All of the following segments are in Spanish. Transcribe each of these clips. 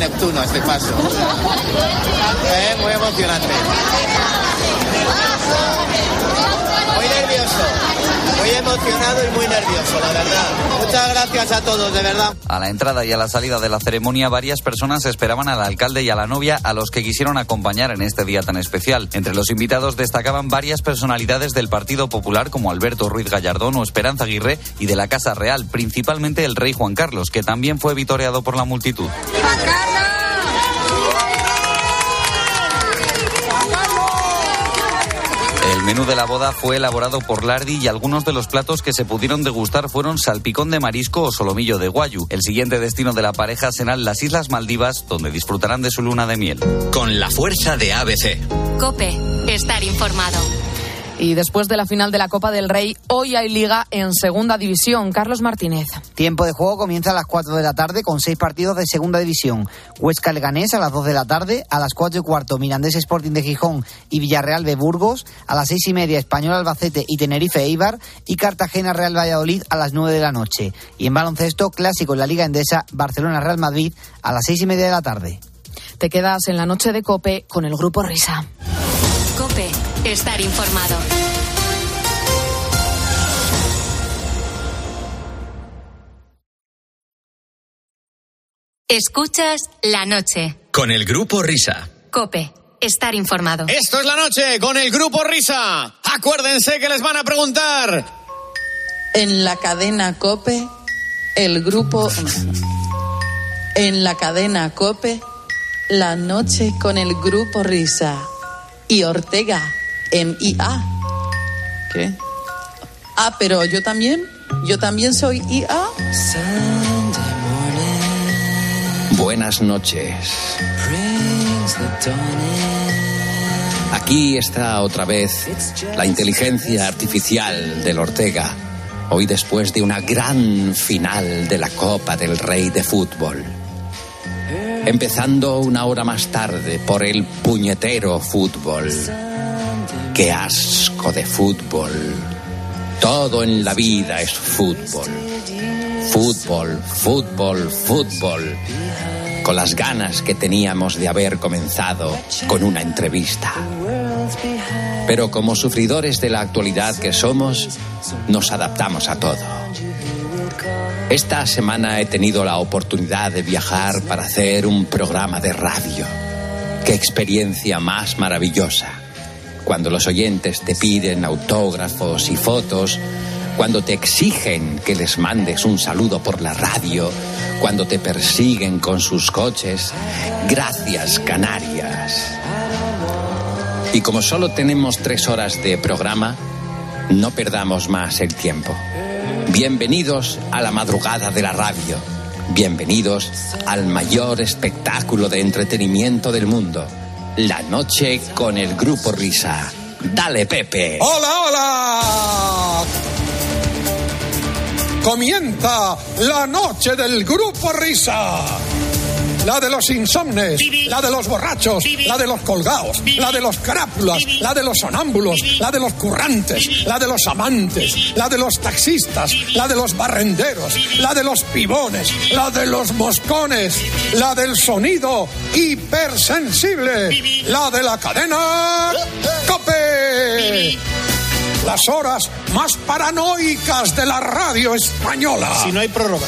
Neptuno este paso. Muy emocionante. Muy nervioso, muy emocionado y muy nervioso, la verdad. Muchas gracias a todos, de verdad. A la entrada y a la salida de la ceremonia, varias personas esperaban al alcalde y a la novia, a los que quisieron acompañar en este día tan especial. Entre los invitados destacaban varias personalidades del Partido Popular, como Alberto Ruiz Gallardón o Esperanza Aguirre, y de la Casa Real, principalmente el rey Juan Carlos, que también fue vitoreado por la multitud. El menú de la boda fue elaborado por Lardi y algunos de los platos que se pudieron degustar fueron salpicón de marisco o solomillo de guayu. El siguiente destino de la pareja serán las Islas Maldivas, donde disfrutarán de su luna de miel. Con la fuerza de ABC. COPE. Estar informado. Y después de la final de la Copa del Rey, hoy hay Liga en Segunda División. Carlos Martínez. Tiempo de juego comienza a las 4 de la tarde con 6 partidos de Segunda División. Huesca Leganés a las 2 de la tarde, a las 4:15 Mirandés Sporting de Gijón y Villarreal de Burgos, a las 6:30 Español Albacete y Tenerife Eibar y Cartagena Real Valladolid a las 9 de la noche. Y en baloncesto, clásico en la Liga Endesa, Barcelona Real Madrid a las 6:30 de la tarde. Te quedas en la noche de COPE con el Grupo Risa. COPE. Estar informado. Escuchas La Noche. Con el Grupo Risa. COPE. Estar informado. Esto es La Noche con el Grupo Risa. Acuérdense que les van a preguntar. En la cadena COPE, el grupo... En la cadena COPE, La Noche con el Grupo Risa. Y Ortega, en IA. ¿Qué? Ah, pero yo también soy IA. Buenas noches. Aquí está otra vez la inteligencia artificial del Ortega. Hoy después de una gran final de la Copa del Rey de fútbol. Empezando una hora más tarde por el puñetero fútbol. ¡Qué asco de fútbol! Todo en la vida es fútbol. Fútbol, fútbol, fútbol. Con las ganas que teníamos de haber comenzado con una entrevista. Pero como sufridores de la actualidad que somos, nos adaptamos a todo. Esta semana he tenido la oportunidad de viajar para hacer un programa de radio. ¡Qué experiencia más maravillosa! Cuando los oyentes te piden autógrafos y fotos, cuando te exigen que les mandes un saludo por la radio, cuando te persiguen con sus coches. Gracias, Canarias. Y como solo tenemos 3 horas de programa, no perdamos más el tiempo. Bienvenidos a la madrugada de la radio. Bienvenidos al mayor espectáculo de entretenimiento del mundo. La Noche con el Grupo Risa. Dale, Pepe. ¡Hola, hola! Comienza la Noche del Grupo Risa. La de los insomnes, la de los borrachos, la de los colgados, la de los carápulas, la de los sonámbulos, la de los currantes, la de los amantes, la de los taxistas, la de los barrenderos, la de los pibones, la de los moscones, la del sonido hipersensible, la de la cadena COPE. Las horas más paranoicas de la radio española. Si no hay prórroga.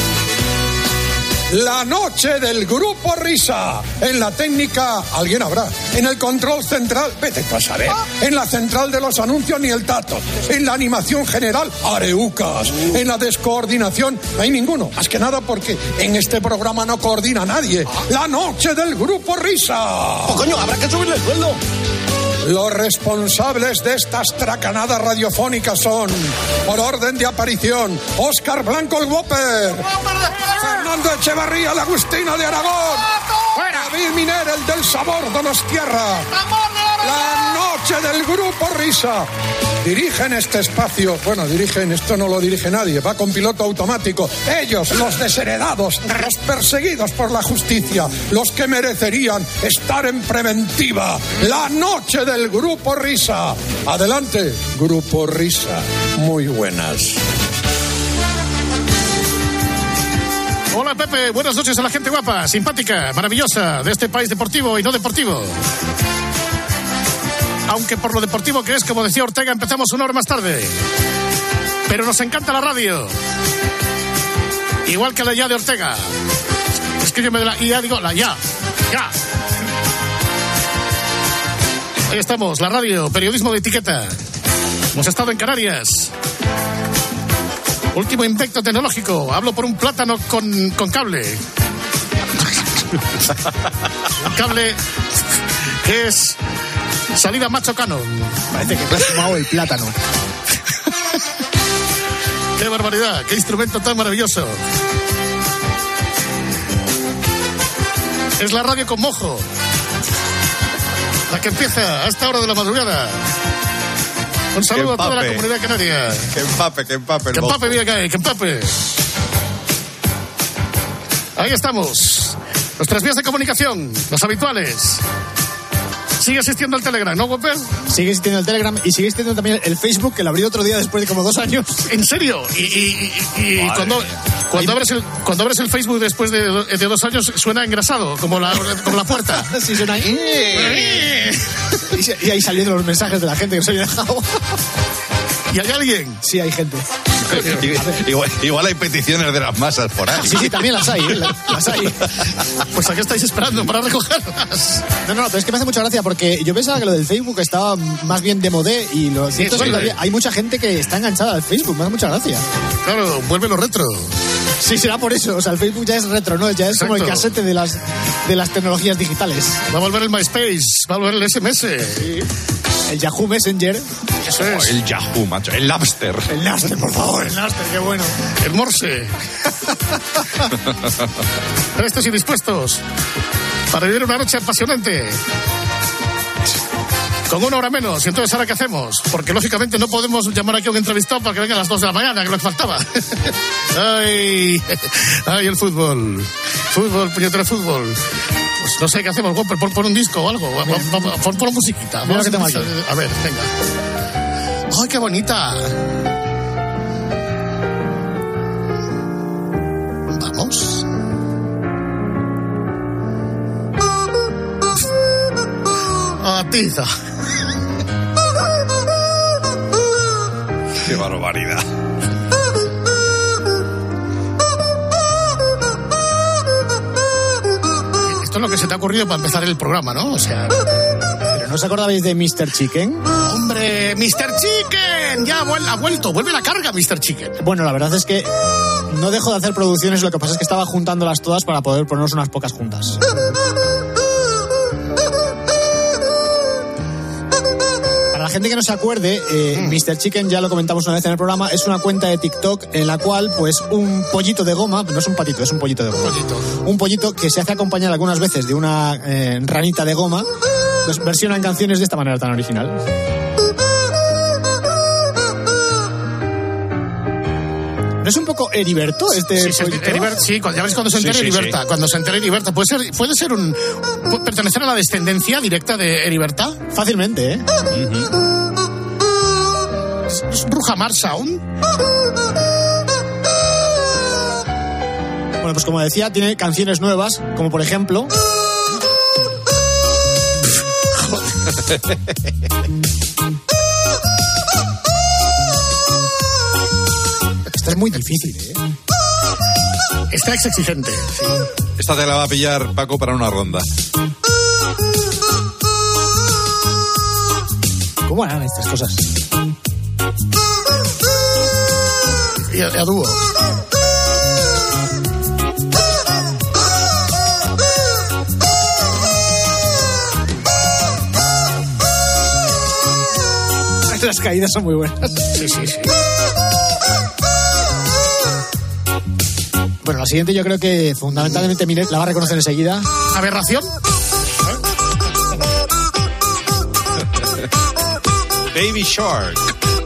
La Noche del Grupo Risa. En la técnica, alguien habrá. En el control central, vete tú a saber. En la central de los anuncios, ni el tato. En la animación general, areucas. En la descoordinación, no hay ninguno. Más que nada porque en este programa no coordina nadie. La Noche del Grupo Risa. ¡Oh, coño! Habrá que subirle el sueldo. Los responsables de estas tracanadas radiofónicas son, por orden de aparición, Óscar Blanco el Whopper, Fernando Echevarría el Agustino de Aragón, David Miner el del Sabor Donostierra. La Noche del Grupo Risa. Dirigen este espacio, esto no lo dirige nadie, va con piloto automático. Ellos, los desheredados, los perseguidos por la justicia, los que merecerían estar en preventiva. La Noche del Grupo Risa. Adelante, Grupo Risa. Muy buenas. Hola Pepe, buenas noches a la gente guapa, simpática, maravillosa de este país deportivo y no deportivo. Aunque por lo deportivo que es, como decía Ortega, empezamos una hora más tarde. Pero nos encanta la radio. Igual que la ya de Ortega. Es que yo me doy la ya, digo la ya. Ahí estamos, la radio, periodismo de etiqueta. Hemos estado en Canarias. Último invento tecnológico. Hablo por un plátano con cable. Un cable que es salida macho canon. Parece que te has fumado el plátano. ¡Qué barbaridad! ¡Qué instrumento tan maravilloso! Es la radio con mojo. La que empieza a esta hora de la madrugada. Un saludo a toda la comunidad canaria. Que empape. Que empape, mira que hay, que empape. Ahí estamos. Nuestras vías de comunicación, las habituales. Sigue existiendo el Telegram, ¿no, Whopper? Sigue existiendo el Telegram y sigue existiendo también el Facebook, que lo abrí otro día después de como 2 años. ¿En serio? Y cuando abres el Facebook después de 2 años suena engrasado, como la puerta. Sí, suena ahí. Y ahí saliendo los mensajes de la gente que se había dejado. ¿Y hay alguien? Sí, hay gente. Igual hay peticiones de las masas por ahí. Sí, también las hay, las hay. Pues ¿a qué estáis esperando para recogerlas? No, pero es que me hace mucha gracia porque yo pensaba que lo del Facebook estaba más bien de modé y lo cierto es que hay mucha gente que está enganchada al Facebook, me hace mucha gracia. Claro, vuelve lo retro. Sí, será por eso, o sea, el Facebook ya es retro, ¿no? Ya es como el casete de las tecnologías digitales. Va a volver el MySpace, va a volver el SMS. Sí. El Yahoo Messenger. Eso es. El Yahoo, macho. El Napster. El Napster, por favor. El Napster, qué bueno. El Morse. Prestos y dispuestos para vivir una noche apasionante. Con 1 hora menos. Y entonces, ¿ahora qué hacemos? Porque, lógicamente, no podemos llamar aquí a un entrevistado para que venga a las 2 de la mañana, que es lo que faltaba. Ay, el fútbol. Fútbol, puñetero fútbol. Pues no sé qué hacemos, pon un disco o algo. Pon musiquita. Mira que tengo aquí. A ver, venga. ¡Ay, qué bonita! Vamos. Atiza. ¡Qué barbaridad! Esto es lo que se te ha ocurrido para empezar el programa, ¿no? O sea... ¿Pero no os acordabais de Mr. Chicken? ¡Hombre! ¡Mr. Chicken! Ya ha vuelto. Vuelve la carga, Mr. Chicken. Bueno, la verdad es que no dejo de hacer producciones. Lo que pasa es que estaba juntándolas todas para poder ponernos unas pocas juntas. Para la gente que no se acuerde, Mr. Chicken, ya lo comentamos una vez en el programa, es una cuenta de TikTok en la cual, pues, un pollito de goma, no es un patito, es un pollito de goma. Un pollito que se hace acompañar algunas veces de una ranita de goma, pues versionan canciones de esta manera tan original. ¿No es un poco Heriberto este pollito? Sí, ya ves cuando se entera Heriberta. Sí. Cuando se entera Heriberta. ¿Puede ser pertenecer a la descendencia directa de Heriberta? Fácilmente, ¿eh? ¿Es Rujamar Sound? Bueno, pues como decía, tiene canciones nuevas, como por ejemplo... Esta es muy difícil, ¿eh? Esta es exigente. Sí. Esta te la va a pillar Paco para una ronda. ¿Cómo harán estas cosas? Y a dúo. Las caídas son muy buenas. Sí. Bueno, la siguiente yo creo que fundamentalmente Miret la va a reconocer enseguida. ¿Aberración? Baby Shark.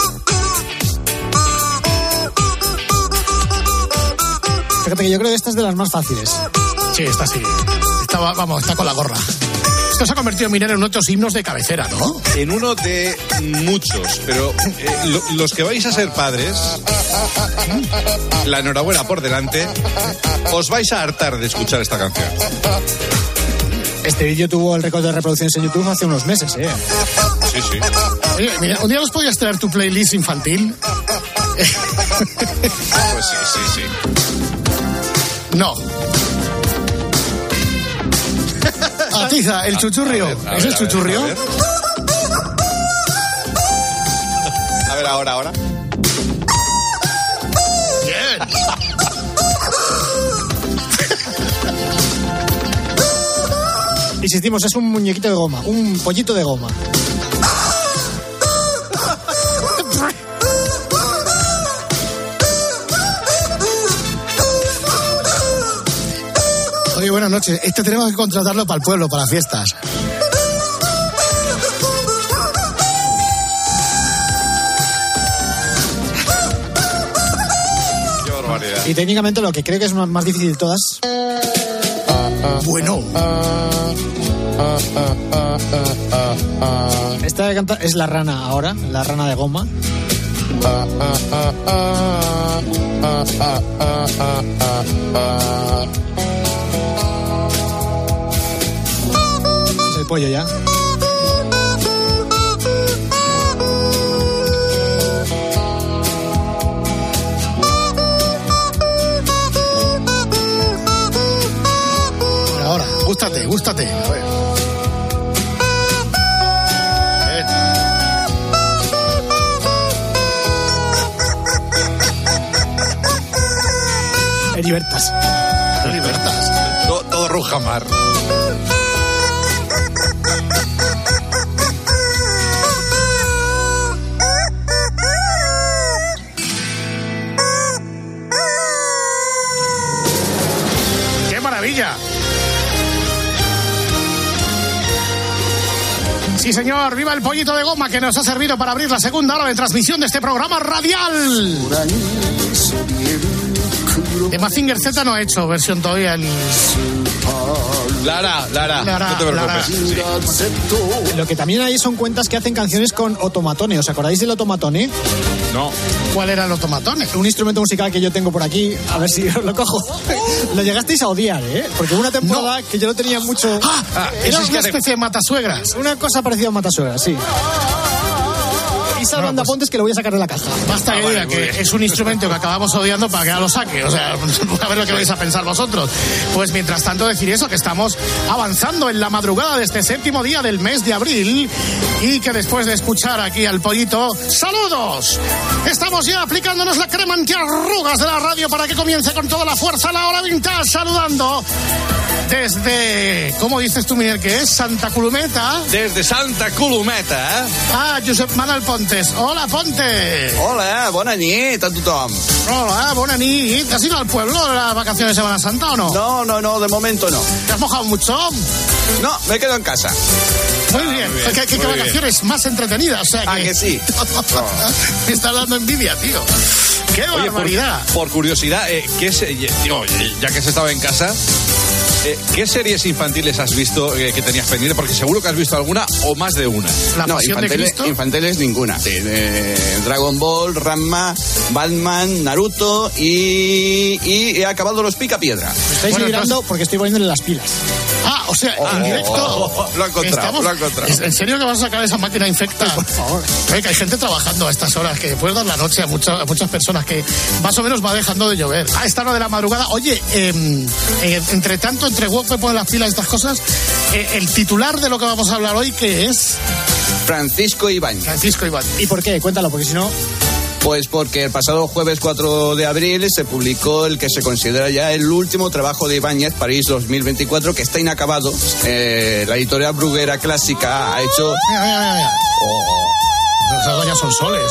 Fíjate que yo creo que esta es de las más fáciles. Sí, esta sí. Está con la gorra. Esto se ha convertido, Miner, en otros himnos de cabecera, ¿no? En uno de muchos, pero los que vais a ser padres La enhorabuena por delante. Os vais a hartar de escuchar esta canción. Este vídeo tuvo el récord de reproducciones en YouTube hace unos meses, ¿eh? Sí, sí. Oye, mira, ¿un día nos podías traer tu playlist infantil? Pues sí. No. Atiza, el chuchurrio. ¿Es el chuchurrio? A ver, ahora. Bien. Insistimos, es un muñequito de goma, un pollito de goma. Oye, buenas noches. Este tenemos que contratarlo para el pueblo, para las fiestas. Qué barbaridad. Y técnicamente lo que creo que es más difícil de todas. Bueno. Esta que canta es la rana ahora, la rana de goma. Es el pollo ya. Ahora, gústate. A ver. Heribertas. Todo Rujamar. ¡Qué maravilla! Sí, señor, viva el pollito de goma que nos ha servido para abrir la segunda hora de transmisión de este programa radial. De Mazinger Z no ha hecho versión todavía en... Lara, no te preocupes. Sí. Lo que también hay son cuentas que hacen canciones con otomatone. ¿Os acordáis del otomatone? No. ¿Cuál era el otomatone? Un instrumento musical que yo tengo por aquí, a ver si os lo cojo. Lo llegasteis a odiar, ¿eh? Porque hubo una temporada que yo lo tenía mucho... Era una especie de matasuegras. Una cosa parecida a matasuegras, sí. Isa Banda Pontes, que lo voy a sacar de la caja. Basta que diga que es un instrumento que acabamos odiando para que ya lo saque. O sea, a ver lo que vais a pensar vosotros. Pues mientras tanto decir eso, que estamos avanzando en la madrugada de este 7º día del mes de abril y que después de escuchar aquí al pollito, ¡saludos! Estamos ya aplicándonos la crema antiarrugas de la radio para que comience con toda la fuerza la hora vintage, saludando desde, ¿cómo dices tú, Miguel, que es? Santa Desde Santa Colometa, eh? Ah, Josep Manuel Pontes. Hola, Ponte. Hola, bona nit a tothom. Hola, bona nit. ¿Has ido al pueblo de las vacaciones de Semana Santa o no? No, de momento no. ¿Te has mojado mucho? No, me quedo en casa. Muy bien. ¿Qué vacaciones más entretenidas? O sea que sí. Me estás dando envidia, tío. ¡Qué barbaridad! Por curiosidad, ¿qué ya que has estado en casa, ¿qué series infantiles has visto que tenías pendiente? Porque seguro que has visto alguna o más de una. No, infantiles ninguna. Dragon Ball, Ranma, Batman, Naruto y he acabado los Picapiedra. Estáis mirando porque estoy poniéndole las pilas. O sea, en directo. Lo ha encontrado. ¿En serio que vas a sacar esa máquina infecta? Por favor. Que hay gente trabajando a estas horas, que puedes dar la noche a muchas personas, que más o menos va dejando de llover. A esta hora de la madrugada. Oye, entre tanto, entre hueco que ponen las pilas y estas cosas, el titular de lo que vamos a hablar hoy, ¿qué es? Francisco Ibáñez. ¿Y por qué? Cuéntalo, porque si no... Pues porque el pasado jueves 4 de abril se publicó el que se considera ya el último trabajo de Ibáñez, París 2024, que está inacabado. La editorial Bruguera Clásica ha hecho... Mira. Esas doñas son soles.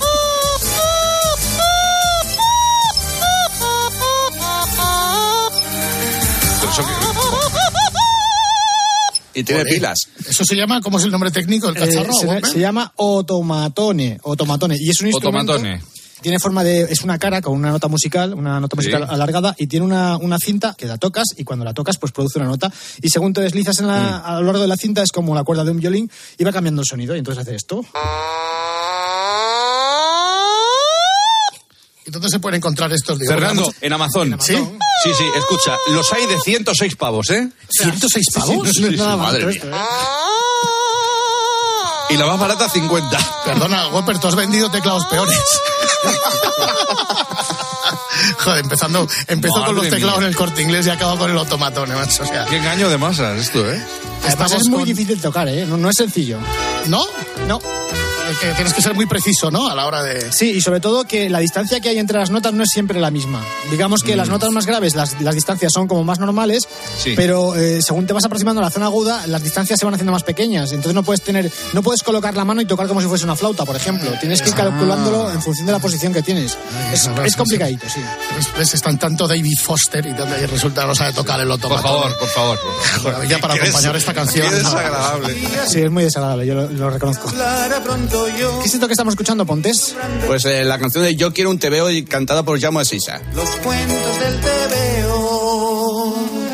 Y tiene pilas. Eso se llama, ¿cómo es el nombre técnico? El cacharro. Se llama otomatone. Y es un instrumento. Tiene forma de, es una cara con una nota musical alargada, y tiene una cinta que la tocas, y cuando la tocas pues produce una nota, y según te deslizas a lo largo de la cinta es como la cuerda de un violín y va cambiando el sonido, y entonces hace esto. ¿Y dónde se pueden encontrar estos libros? Fernando, en Amazon. ¿Sí? Sí, escucha, los hay de 106 pavos, ¿eh? ¿106 pavos? Sí, nada más. Madre mía. Y la más barata, 50. Perdona, Whopper, tú has vendido teclados peores. Joder, empezó con los teclados en el Corte Inglés y acabó con el automatón, macho. O sea, qué engaño de masas esto, ¿eh? Además es muy difícil tocar, ¿eh? No es sencillo. ¿No? No. Que tienes que ser muy preciso, ¿no? A la hora de... Sí, y sobre todo que la distancia que hay entre las notas no es siempre la misma. Digamos que las notas más graves, las distancias son como más normales, sí. Pero según te vas aproximando a la zona aguda, las distancias se van haciendo más pequeñas. Entonces no puedes colocar la mano y tocar como si fuese una flauta, por ejemplo. Tienes que ir calculándolo en función de la posición que tienes. Es complicadito, sí. ¿Ves? Están tanto David Foster y resulta que no sabe tocar el automatón. Por favor. Ya para acompañar esta canción. Qué desagradable. Sí, es muy desagradable, yo lo reconozco. ¿Qué es esto que estamos escuchando, Pontes? Pues la canción de Yo quiero un TVO y cantada por Jaume Sisa. Los cuentos del TVO.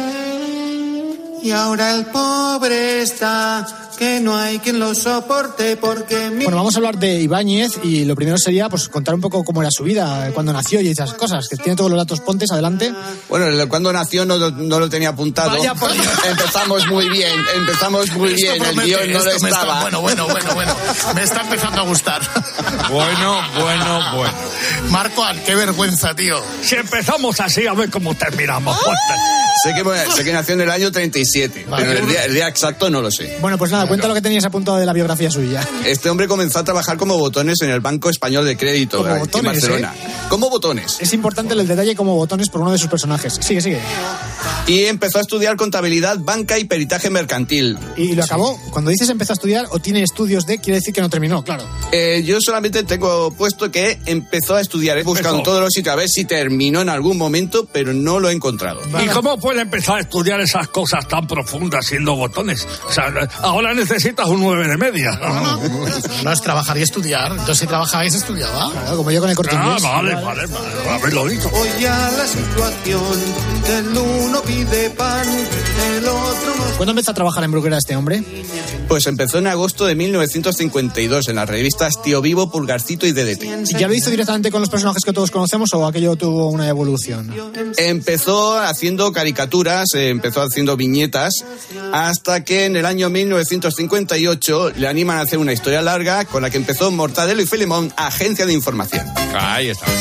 Y ahora el pobre está, que no hay quien lo soporte porque... Bueno, vamos a hablar de Ibáñez y lo primero sería pues contar un poco cómo era su vida, cuando nació y esas cosas, que tiene todos los datos. Pontes, adelante. Bueno, cuando nació no lo tenía apuntado. Vaya por Dios. Empezamos muy bien, el guión no lo estaba. Bueno, me está empezando a gustar. Bueno. Marco, qué vergüenza, tío. Si empezamos así, a ver cómo terminamos. Sé que nació en el año 37, vale, pero el día exacto no lo sé. Bueno, pues nada, cuenta lo que tenías apuntado de la biografía suya. Este hombre comenzó a trabajar como botones en el Banco Español de Crédito en Barcelona. Como botones. Es importante el detalle como botones por uno de sus personajes. Sigue. Y empezó a estudiar contabilidad, banca y peritaje mercantil. ¿Y lo acabó? Cuando dices empezó a estudiar o tiene estudios de, quiere decir que no terminó, claro. Yo solamente tengo puesto que empezó a estudiar. He buscado en todos los sitios a ver si terminó en algún momento, pero no lo he encontrado. ¿Y cómo puede empezar a estudiar esas cosas tan profundas siendo botones? O sea, ahora necesitas un 9 de media. No es trabajar y estudiar. Entonces si trabajabais, estudiaba. Claro, como yo con el Corte Inglés. Vale. Haberlo dicho. Hoy a la situación del uno pide pan, el otro no... ¿Cuándo empezó a trabajar en Bruguera este hombre? Pues empezó en agosto de 1952 en las revistas Tío Vivo, Pulgarcito y DDT. ¿Y ya lo hizo directamente con los personajes que todos conocemos o aquello tuvo una evolución? Empezó haciendo caricaturas, empezó haciendo viñetas, hasta que en el año 1958 le animan a hacer una historia larga con la que empezó Mortadelo y Filemón, Agencia de Información. Ahí estamos.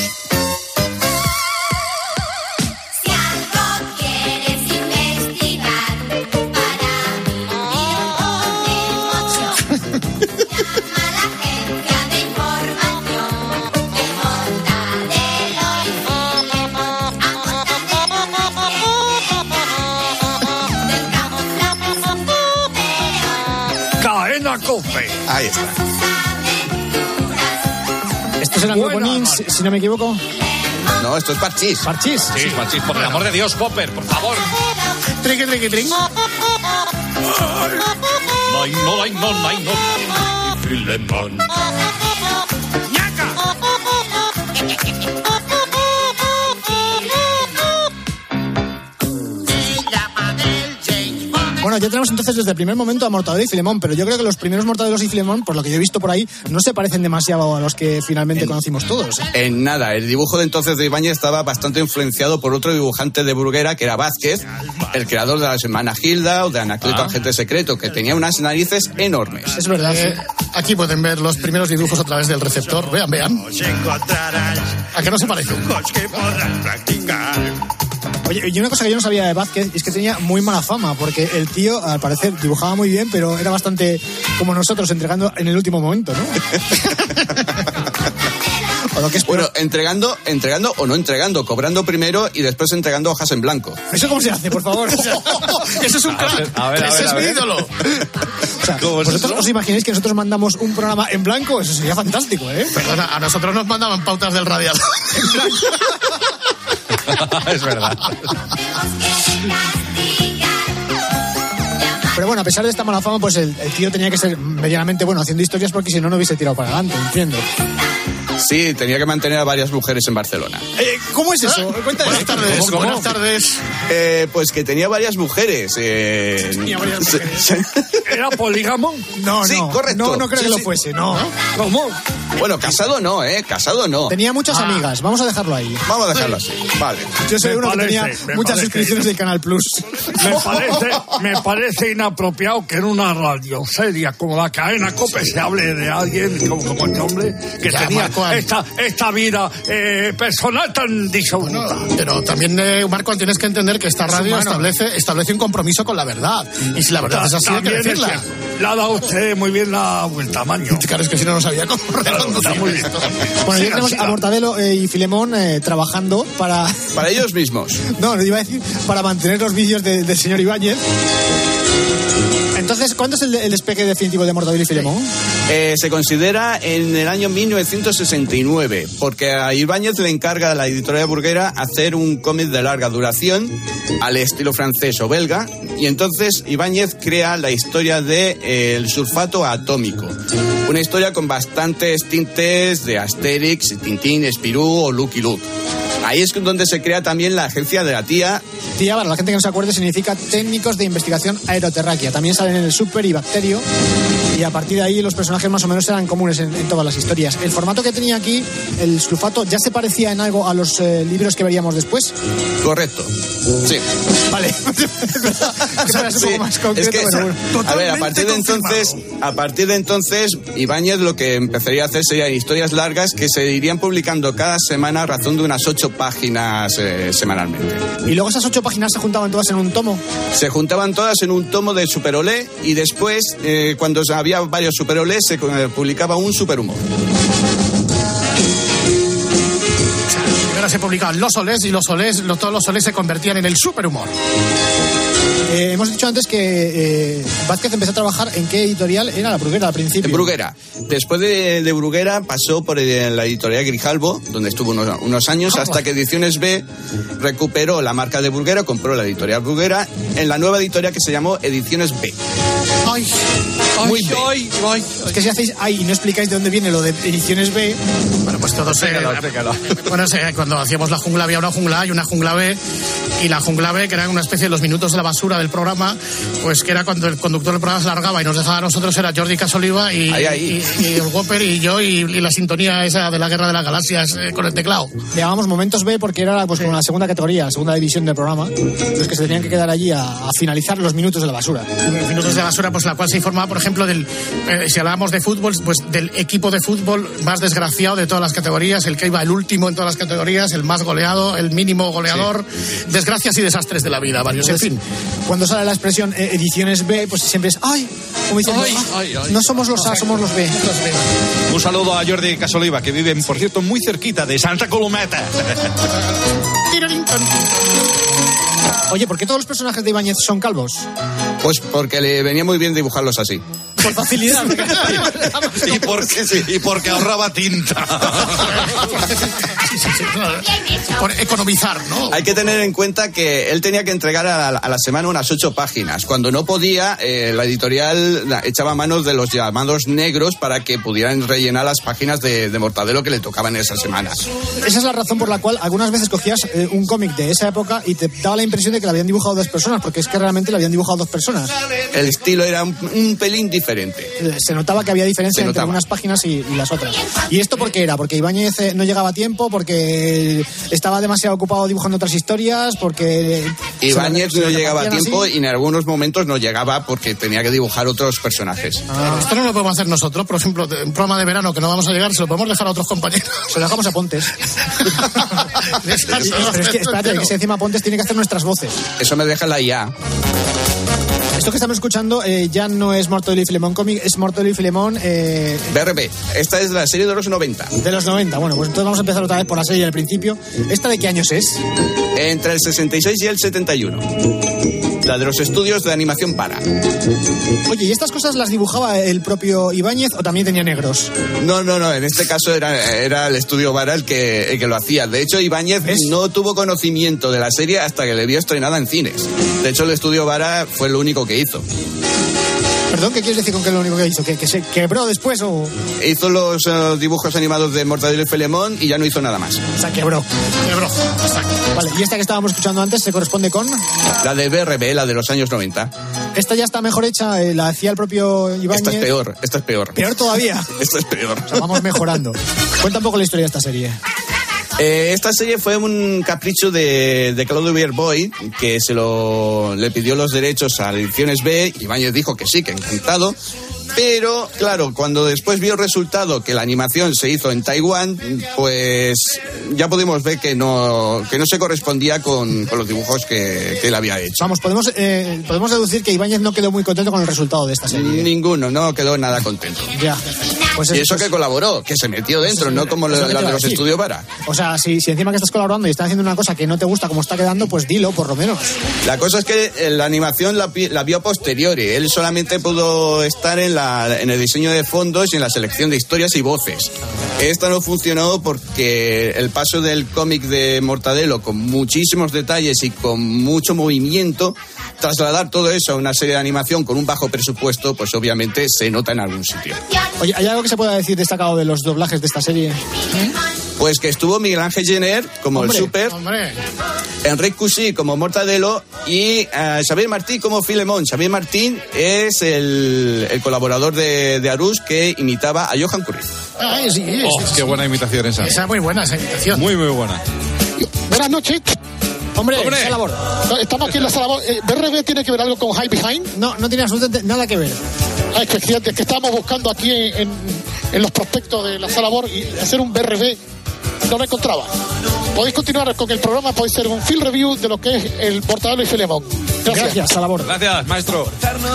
COPE. Ahí está. Esto será Grupo Nins, si no me equivoco. No, esto es Parchís. ¿Parchís? Sí, Parchís, por el amor de Dios, Popper, por favor. Triqui. Filemón. Bueno, ya tenemos entonces desde el primer momento a Mortadelo y Filemón, pero yo creo que los primeros Mortadelos y Filemón, por lo que yo he visto por ahí, no se parecen demasiado a los que finalmente conocimos todos. En nada, el dibujo de entonces de Ibáñez estaba bastante influenciado por otro dibujante de Bruguera, que era Vázquez, el creador de la Semana Gilda o de Anacleto Agente Secreto, que tenía unas narices enormes. Es verdad. Aquí pueden ver los primeros dibujos a través del receptor. Vean. ¿A qué no se parece? Oye, y una cosa que yo no sabía de Vázquez es que tenía muy mala fama, porque el tío, al parecer, dibujaba muy bien, pero era bastante como nosotros, entregando en el último momento, ¿no? O lo que es bueno, entregando o no entregando, cobrando primero y después entregando hojas en blanco. ¿Eso cómo se hace, por favor? Eso es un crack. Ese es mi ídolo. O sea, ¿vosotros os imagináis que nosotros mandamos un programa en blanco? Eso sería fantástico, ¿eh? Perdona, a nosotros nos mandaban pautas del radial. Es verdad. Pero bueno, a pesar de esta mala fama, pues el tío tenía que ser medianamente bueno haciendo historias, porque si no, no hubiese tirado para adelante, entiendo. Sí, tenía que mantener a varias mujeres en Barcelona. ¿Cómo es eso? Cuéntame. Buenas tardes. Buenas tardes. Pues que tenía varias mujeres. Tenía varias mujeres. ¿Era polígamo? No, sí, correcto. No creo que lo fuese, no. ¿Cómo? Bueno, casado no, Casado no. Tenía muchas amigas, vamos a dejarlo ahí. Vamos a dejarlo así, vale. Yo soy uno que tenía muchas suscripciones de Canal Plus. Me parece inapropiado que en una radio seria como la cadena COPE se hable de alguien como este hombre que tenía esta vida personal tan disoluta. Pero también, Marco, tienes que entender que esta radio establece un compromiso con la verdad. Y si la verdad es así, hay que decirla. Le ha dado usted muy bien la vuelta, Maño. Claro, es que si no sabía cómo reconducir. Muy bien. Bueno, ya tenemos a Mortadelo y Filemón trabajando para ellos mismos. No, iba a decir para mantener los vídeos del señor Ibáñez. Entonces, ¿cuándo es el despegue definitivo de Mortadelo y Filemón? Se considera en el año 1969, porque a Ibáñez le encarga a la editorial Bruguera hacer un cómic de larga duración al estilo francés o belga, y entonces Ibáñez crea la historia de El sulfato atómico, una historia con bastantes tintes de Asterix, Tintín, Spirou o Lucky Luke. Ahí es donde se crea también la agencia de la TIA. TIA, para la gente que no se acuerde, significa Técnicos de Investigación Aeroterráquea. También salen en el Super y Bacterio. Y a partir de ahí los personajes más o menos eran comunes en todas las historias. El formato que tenía aquí, el sulfato, ¿ya se parecía en algo a los libros que veríamos después? Correcto. Sí. Vale. Es un poco más concreto, es que, pero bueno. A ver, a partir de entonces, Ibáñez lo que empezaría a hacer serían historias largas que se irían publicando cada semana a razón de unas 8 páginas semanalmente. ¿Y luego esas 8 páginas se juntaban todas en un tomo? Se juntaban todas en un tomo de Superolé y después, cuando había varios Superolé, se publicaba un Superhumor. Primero se publicaban los olés y todos los olés se convertían en el Superhumor. Hemos dicho antes que Vázquez empezó a trabajar en qué editorial era, la Bruguera al principio. En Bruguera. Después de Bruguera pasó por la editorial Grijalbo, donde estuvo unos años, hasta que Ediciones B recuperó la marca de Bruguera, compró la editorial Bruguera en la nueva editorial que se llamó Ediciones B. Es que si hacéis y no explicáis de dónde viene lo de Ediciones B. Bueno, pues todo Bueno, cuando hacíamos la jungla había una jungla A y una jungla B. Y la jungla B, que era una especie de los minutos de la basura del programa, pues que era cuando el conductor del programa se largaba y nos dejaba a nosotros, era Jordi Casoliva y el Whopper y yo y la sintonía esa de la Guerra de las Galaxias con el teclado. Le llamamos momentos B porque era pues como la segunda categoría, la segunda división del programa, los que se tenían que quedar allí a finalizar los minutos de la basura. Los minutos de la basura, pues la cual se informaba, por ejemplo, si hablábamos de fútbol, pues del equipo de fútbol más desgraciado de todas las categorías, el que iba el último en todas las categorías, el más goleado, el mínimo goleador, desgracias y desastres de la vida, varios. En fin, cuando sale la expresión Ediciones B, pues siempre es como diciendo, no somos los A, somos los B. Un saludo a Jordi Casoliva, que vive, por cierto, muy cerquita de Santa Colometa. Oye, ¿por qué todos los personajes de Ibáñez son calvos? Pues porque le venía muy bien dibujarlos así. Por facilidad. y porque ahorraba tinta. Por economizar, ¿no? Hay que tener en cuenta que él tenía que entregar a la semana unas 8 páginas. Cuando no podía, la editorial echaba manos de los llamados negros para que pudieran rellenar las páginas de Mortadelo que le tocaban esa semana. Esa es la razón por la cual algunas veces cogías un cómic de esa época y te daba la impresión de que lo habían dibujado 2 personas, porque es que realmente lo habían dibujado 2 personas. El estilo era un pelín diferente. Se notaba que había diferencia entre unas páginas y las otras. ¿Y esto por qué era? ¿Porque Ibáñez no llegaba a tiempo? ¿Porque estaba demasiado ocupado dibujando otras historias? ¿Porque Ibáñez no llegaba a tiempo y en algunos momentos no llegaba porque tenía que dibujar otros personajes? Esto no lo podemos hacer nosotros. Por ejemplo, un programa de verano que no vamos a llegar, se lo podemos dejar a otros compañeros. Se lo dejamos a Pontes. Pero es que, espérate, que si encima Pontes tiene que hacer nuestras voces. Eso me deja la IA. Esto que estamos escuchando ya no es Mortadelo y Filemón cómic, es Mortadelo y Filemón... BRP. Esta es la serie de los 90. De los 90. Bueno, pues entonces vamos a empezar otra vez por la serie del principio. ¿Esta de qué años es? Entre el 66 y el 71. La de los estudios de animación Para. Oye, ¿y estas cosas las dibujaba el propio Ibáñez o también tenía negros? No. En este caso era el estudio Vara el que lo hacía. De hecho, Ibáñez no tuvo conocimiento de la serie hasta que le vio estrenada en cines. De hecho, el estudio Vara fue lo único que hizo. Perdón, ¿qué quieres decir con que lo único que hizo? ¿Que se quebró después o...? Hizo los dibujos animados de Mortadelo y Filemón y ya no hizo nada más. O sea, quebró. Exacto. Vale, y esta que estábamos escuchando antes se corresponde con... La de BRB, la de los años 90. Esta ya está mejor hecha, la hacía el propio Ibáñez. Esta es peor. ¿Peor todavía? Esta es peor. O sea, vamos mejorando. Cuenta un poco la historia de esta serie. Esta serie fue un capricho de Claudio Bierboy, que le pidió los derechos a Ediciones B, y Ibáñez dijo que sí, que encantado. Pero, claro, cuando después vio el resultado, que la animación se hizo en Taiwán, pues ya pudimos ver que no se correspondía con los dibujos que él había hecho. Vamos, podemos deducir que Ibáñez no quedó muy contento con el resultado de esta serie. Ninguno, no quedó nada contento. Ya. Pues y eso que colaboró, que se metió dentro, no como la de los estudios Vara. O sea, si encima que estás colaborando y estás haciendo una cosa que no te gusta como está quedando, pues dilo, por lo menos. La cosa es que la animación la vio a posteriori. Él solamente pudo estar en el diseño de fondos y en la selección de historias y voces. Esta no funcionó porque el paso del cómic de Mortadelo, con muchísimos detalles y con mucho movimiento, trasladar todo eso a una serie de animación con un bajo presupuesto, pues obviamente se nota en algún sitio. Oye, ¿hay algo que se pueda decir destacado de los doblajes de esta serie? Pues que estuvo Miguel Ángel Jenner como el Super, Enric Cusí como Mortadelo y Xavier Martín como Filemón. Xavier Martín es el colaborador de Arús que imitaba a Johan Cruyff. Sí. Qué buena imitación esa. Esa es muy buena, esa imitación. Muy, muy buena. Buenas noches. Hombre. Salabor. Estamos aquí en la Salabor. ¿BRB tiene que ver algo con High Behind? No tiene absolutamente nada que ver. Es que estábamos buscando aquí en los prospectos de la Salabor y hacer un BRB no lo encontraba. Podéis continuar con el programa, podéis hacer un field review de lo que es el Mortadelo y Filemón. Gracias, Salabor. Gracias, maestro.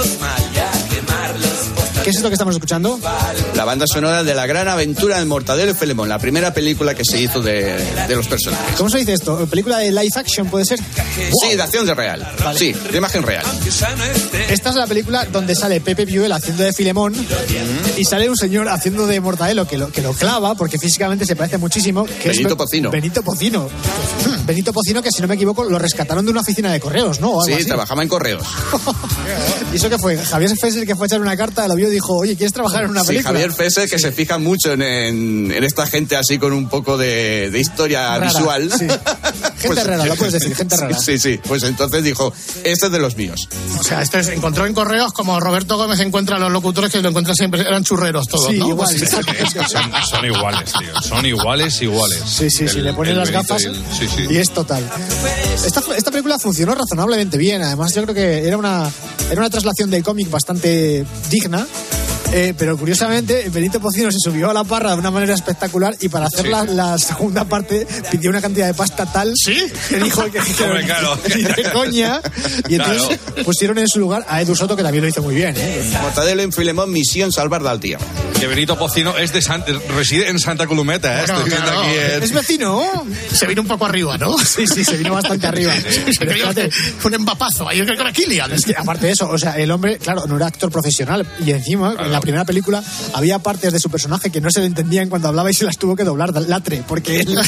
¿Qué es esto que estamos escuchando? La banda sonora de La Gran Aventura del Mortadelo y Filemón, la primera película que se hizo de los personajes. ¿Cómo se dice esto? ¿Película de live action puede ser? Sí, de acción de real. Vale. Sí, de imagen real. Esta es la película donde sale Pepe Viuel haciendo de Filemón y sale un señor haciendo de Mortadelo que lo clava porque físicamente se parece muchísimo. Que Benito Pocino. Benito Pocino, que si no me equivoco lo rescataron de una oficina de correos, ¿no? Sí, trabajaba en correos. ¿Y eso qué fue? Javier Fesser, que fue a echar una carta, lo vio y dijo, oye, ¿quieres trabajar en una película? Javier Fesser, que se fija mucho en esta gente así con un poco de historia rara, visual. Sí. Gente rara, lo puedes decir, gente rara. Sí. Pues entonces dijo, este es de los míos. O sea, encontró en correos como Roberto Gómez encuentra a los locutores que lo encuentran siempre, eran churreros todos, sí, ¿no? Igual. Son iguales, tío. Son iguales. Sí, le ponen las gafas y es total. Esta película funcionó razonablemente bien. Además, yo creo que era una traslación del cómic bastante digna. Pero curiosamente Benito Pocino se subió a la parra de una manera espectacular y para hacer la segunda parte pidió una cantidad de pasta tal que dijo que hombre, claro. Ni de coña, y entonces pusieron en su lugar a Edu Soto, que también lo hizo muy bien. Mortadelo en Filemón, misión salvar al tío. Que Benito Pocino reside en Santa Columeta, bueno, estoy viendo aquí es vecino. Se vino un poco arriba, ¿no? Sí, se vino bastante arriba. Un embapazo ahí con Aquilian. Es que aparte de eso, o sea, el hombre, claro, no era actor profesional y encima en la primera película había partes de su personaje que no se le entendían cuando hablaba y se las tuvo que doblar latre, porque él,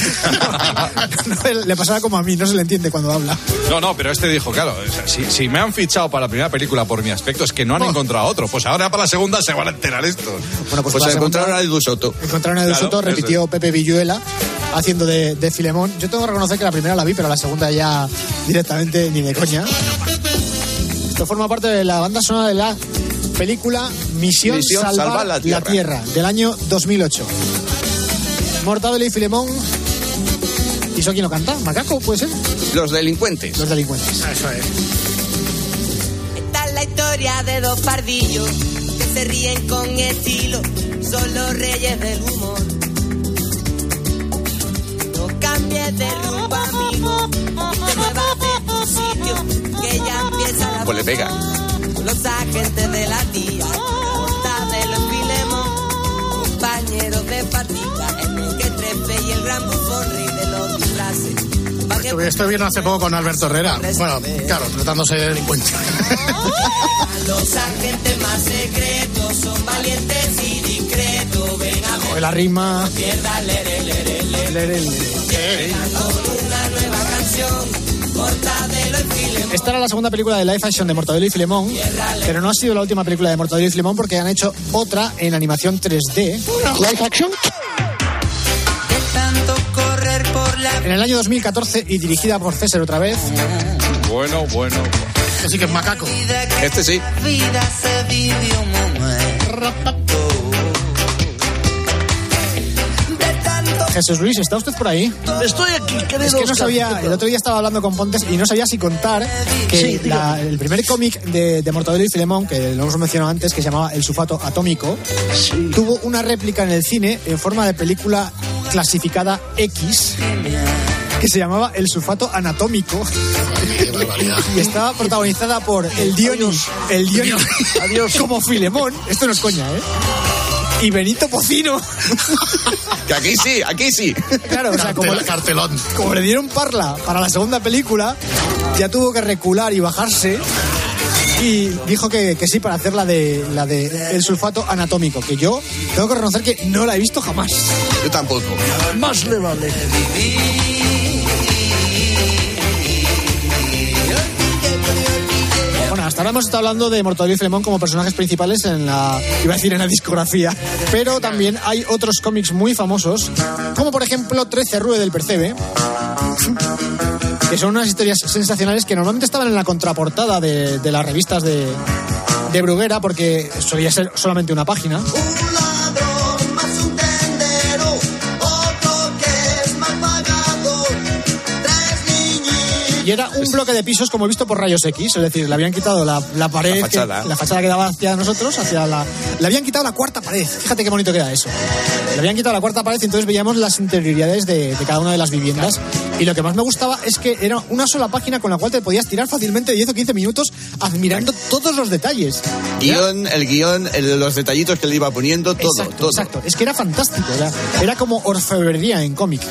le pasaba como a mí, no se le entiende cuando habla. No, pero este dijo, claro, o sea, si me han fichado para la primera película por mi aspecto es que no han encontrado otro, pues ahora para la segunda se van a enterar esto. Bueno, pues encontraron a Edu Soto. Repitió Pepe Villuela haciendo de Filemón. Yo tengo que reconocer que la primera la vi, pero la segunda ya directamente ni de coña. Esto forma parte de la banda sonora de la película Misión Salvar la Tierra, del año 2008. Mortadelo y Filemón. ¿Y eso quién lo canta? ¿Macaco, puede ser? Los delincuentes. Eso es. Esta es la historia de dos pardillos que se ríen con estilo, son los reyes del humor. No cambies de rumbo, amigo, te muevas de tu sitio, que ya empieza la... Pues le pega. Los agentes de la tía, Mortadelo y Filemón, compañeros de partida, el Mequetrefe y el gran bufón, rey de los disfraces. Estoy viendo hace poco con Alberto Herrera. Bueno, claro, tratándose de delincuente. Los agentes más secretos son valientes y discretos. Ven a ver. La rima. Pierda, una nueva canción. Esta era la segunda película de live action de Mortadelo y Filemón, pero no ha sido la última película de Mortadelo y Filemón porque han hecho otra en animación 3D. ¿Live action? En el año 2014 y dirigida por César otra vez. Bueno. Así que es macaco. Este sí. Jesús Luis, ¿está usted por ahí? Estoy aquí, querido. Es que no sabía, el otro día estaba hablando con Pontes y no sabía si contar que el primer cómic de Mortadelo y Filemón, que lo hemos mencionado antes, que se llamaba El sulfato atómico, tuvo una réplica en el cine en forma de película clasificada X, que se llamaba El sulfato anatómico. Y estaba protagonizada por el Dionis Adiós. Como Filemón. Esto no es coña, ¿eh? Y Benito Pocino. Que aquí sí. Claro, o sea, como le dieron parla para la segunda película, ya tuvo que recular y bajarse. Y dijo que sí para hacer la de El sulfato anatómico, que yo tengo que reconocer que no la he visto jamás. Yo tampoco. Más le vale. Bueno, hasta ahora hemos estado hablando de Mortadelo y Filemón como personajes principales en la discografía, pero también hay otros cómics muy famosos, como por ejemplo 13 Rue del Percebe, que son unas historias sensacionales que normalmente estaban en la contraportada de las revistas de Bruguera, porque solía ser solamente una página. Y era un bloque de pisos como visto por rayos X, es decir, le habían quitado la pared, la fachada que daba hacia nosotros, le habían quitado la cuarta pared. Fíjate qué bonito queda eso. Le habían quitado la cuarta pared y entonces veíamos las interioridades de cada una de las viviendas. Y lo que más me gustaba es que era una sola página con la cual te podías tirar fácilmente 10 o 15 minutos admirando todos los detalles. El guión, los detallitos que le iba poniendo, todo. Exacto. Es que era fantástico. Era como orfebrería en cómic.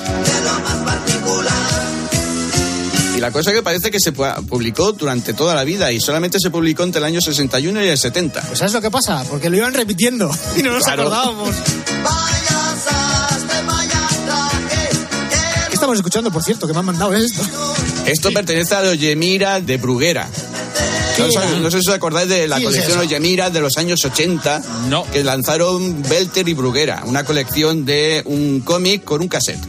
Y la cosa que parece que se publicó durante toda la vida y solamente se publicó entre el año 61 y el 70. Pues ¿sabes lo que pasa? Porque lo iban repitiendo y no nos acordábamos. ¿Qué estamos escuchando, por cierto? Que me han mandado esto. Esto pertenece a Oyemira de Bruguera. No sé si os acordáis de la colección Oyemira de los años 80, que lanzaron Belter y Bruguera, una colección de un cómic con un cassette.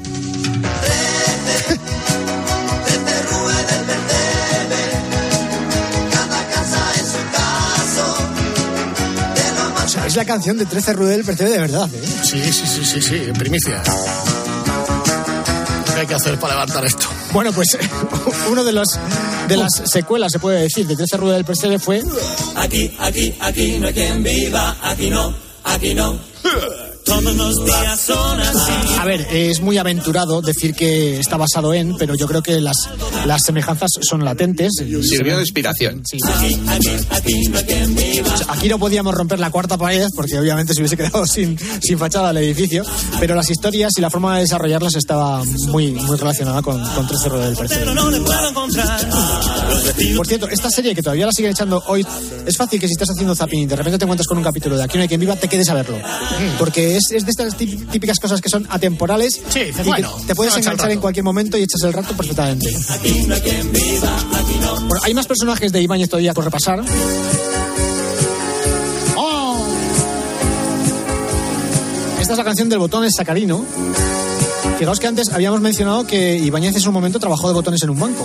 Es la canción de 13 Rue del Percebe de verdad, ¿eh? Sí, en primicia. ¿Qué hay que hacer para levantar esto? Bueno, pues uno de las secuelas, se puede decir, de 13 Rue del Percebe fue... Aquí no hay quien viva, aquí no. Todos los días son así. A ver, es muy aventurado decir que está basado en, pero yo creo que las semejanzas son latentes. Sirvió de inspiración. Sí. Aquí no podíamos romper la cuarta pared, porque obviamente se hubiese quedado sin fachada el edificio, pero las historias y la forma de desarrollarlas estaba muy relacionada con 13 Rue del Percebe. Por cierto, esta serie que todavía la siguen echando hoy, es fácil que si estás haciendo zapping y de repente te encuentras con un capítulo de Aquí no hay quien viva, te quedes a verlo. Porque es de estas típicas cosas que son atemporales y te puedes enganchar en cualquier momento y echas el rato perfectamente. Bueno, hay más personajes de Ibáñez todavía por repasar. Esta es la canción del botón es sacarino. Fijaos que antes habíamos mencionado que Ibáñez en su momento trabajó de botones en un banco.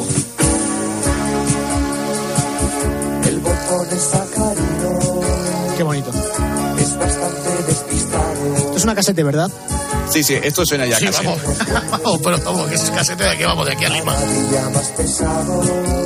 El botón es sacarino. Qué bonito. Es bastante despistado. Esto es una casete, ¿verdad? Sí, esto suena ya casete. Vamos, que es casete de aquí, vamos, de aquí a Lima. Más pesado,